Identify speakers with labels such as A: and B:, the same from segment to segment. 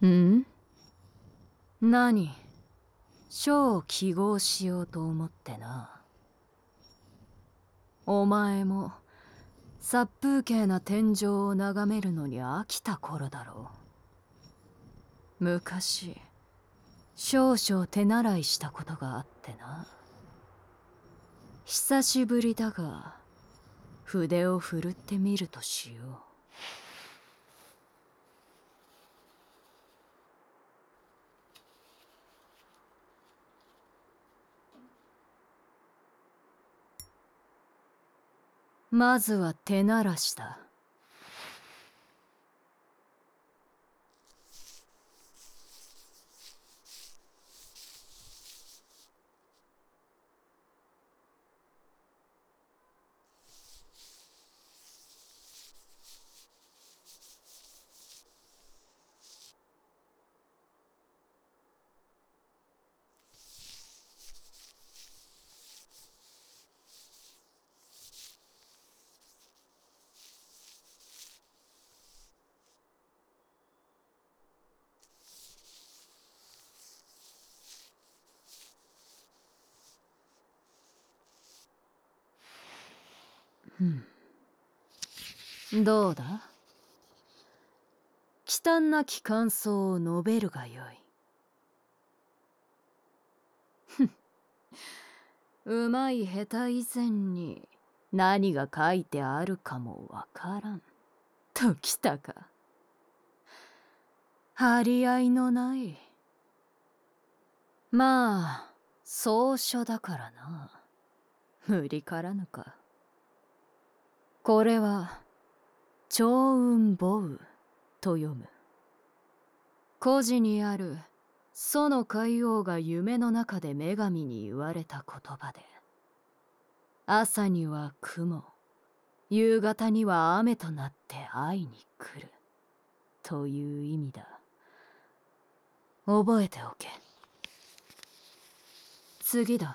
A: ん？何？書を記号しようと思ってな。お前も殺風景な天井を眺めるのに飽きた頃だろう。昔少々手習いしたことがあってな。久しぶりだが筆を振るってみるとしよう。まずは手慣らしだ。どうだ？忌憚なき感想を述べるがよい。うまい下手以前に何が書いてあるかもわからんときたか。張り合いのない。まあ草書だからな。無理からぬか。これは長雲母雨と読む。古事にある楚の海王が夢の中で女神に言われた言葉で、朝には雲、夕方には雨となって会いに来るという意味だ。覚えておけ。次だ。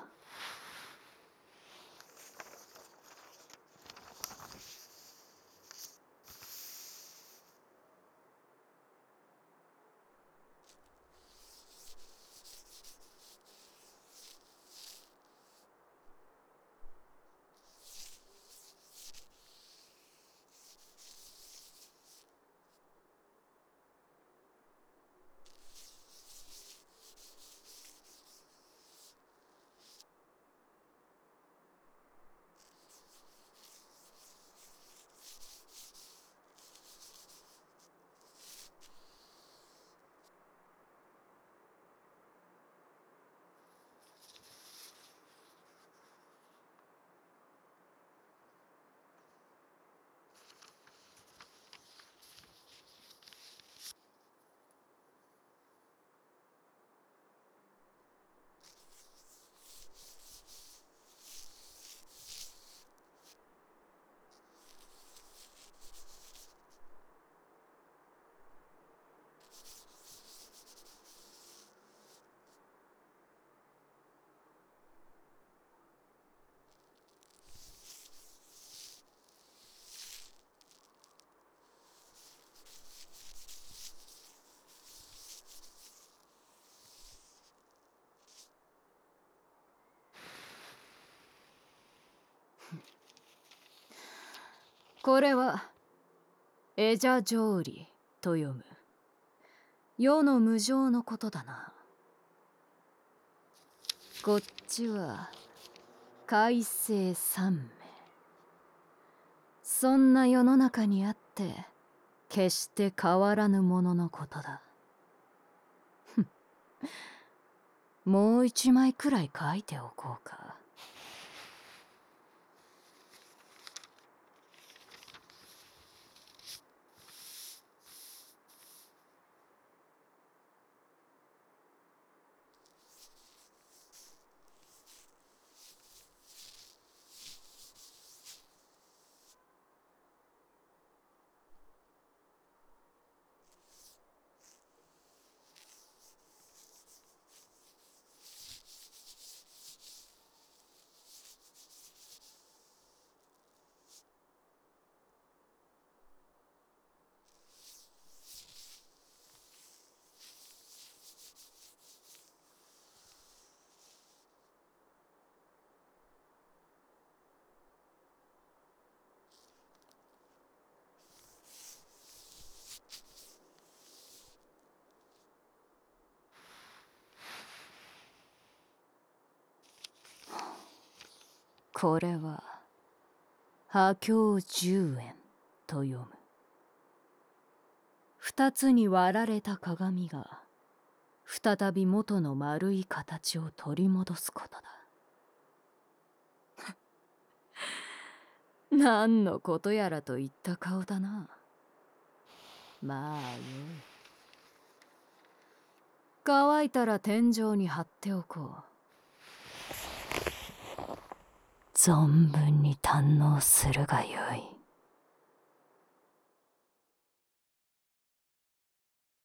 A: これはエジャ条理と読む。世の無常のことだな。こっちは改正三名。そんな世の中にあって決して変わらぬもののことだ。もう一枚くらい書いておこうか。 これは破境十円と読む。二つに割られた鏡が再び元の丸い形を取り戻すことだ。何のことやらといった顔だな。まあよい。乾いたら天井に貼っておこう。存分に堪能するがよい。